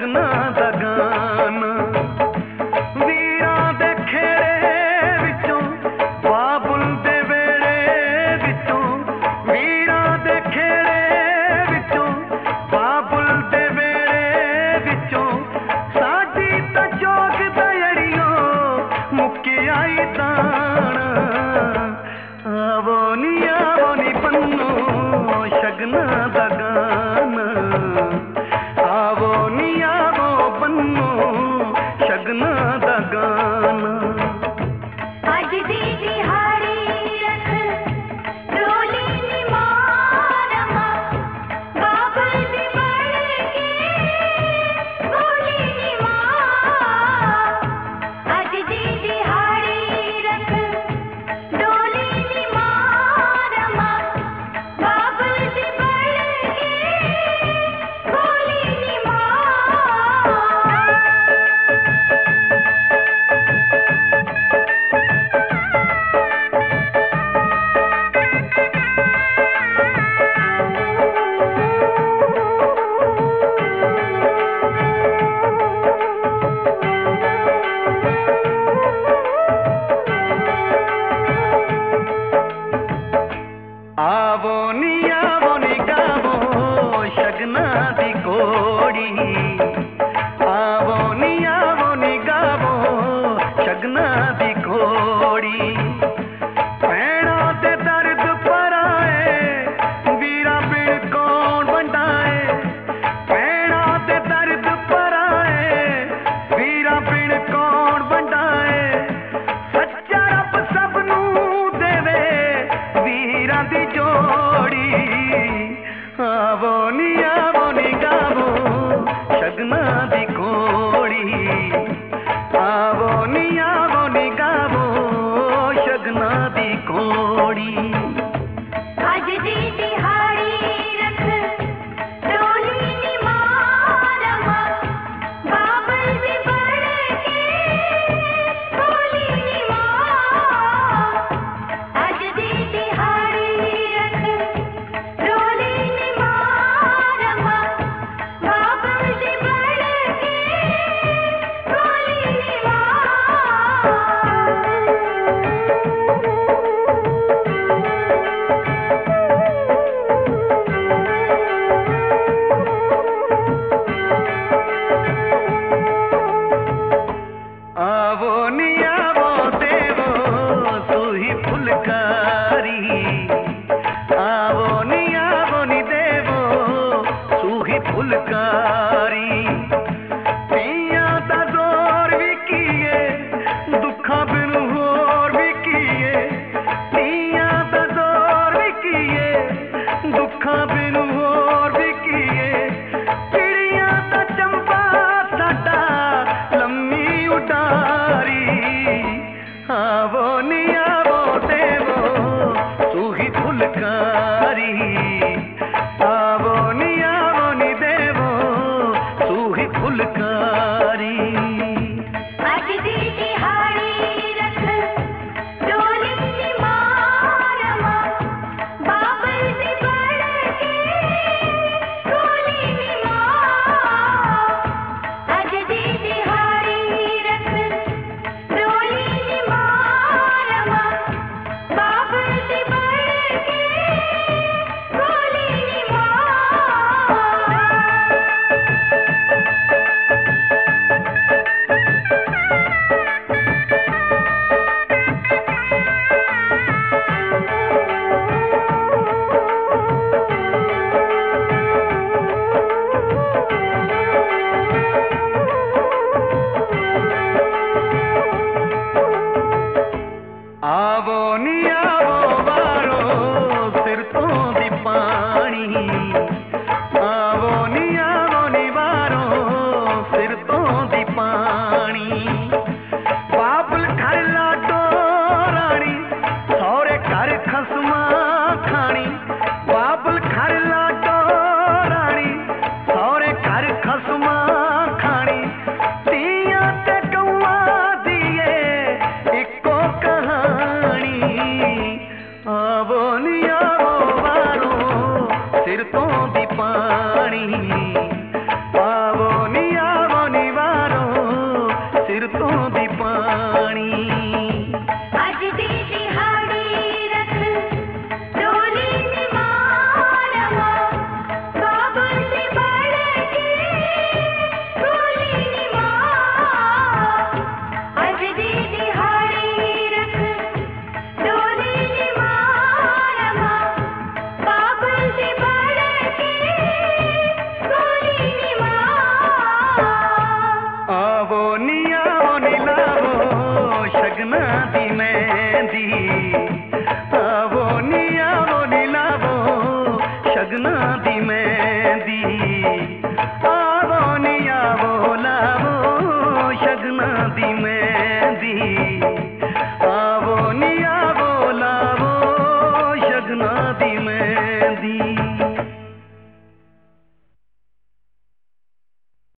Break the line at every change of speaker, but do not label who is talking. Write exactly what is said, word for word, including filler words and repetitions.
शगना दा गाना वीरां दे खेड़े विचों बाबुल दे वेड़े विचों वीरां दे खेड़े विचों बाबुल दे वेड़े विचों साडी तां चौक दयड़ियो मुक्की आई दाना आवो नी आवो नी पन्नो शगना दा गाना आवो नी आवो पन्नो शगना दा गाना
अज दी दिहाड़ी रख डोली नी मारमा बाबुल दे बड़ के बोली नी मां अज दी दिहाड़ी रख डोली नी मारमा बाबुल दे बड़ के बोली नी मां
आवो नी आवो नी गावो शगना दी कोड़ी आवो नी आवो नी गावो शगना दी कोड़ी भैणा ते दर्द पराए वीरा बिन कौन वंडाए भैणा ते दर्द पराए वीरा बिन कौन वंडाए सच्चा रब सबनू देवे वीरां दी जोड़ी आवो नी आवो नी गावो शगना दी कोड़ी आवो नी आवो नी गावो शगना दी कोड़ी
अज दी दिहाड़ी रख डोली नी मारमा बाबुल दे बड़ के बोली नी मां अज दी दिहाड़ी रख डोली नी मारमा
दी मेहंदी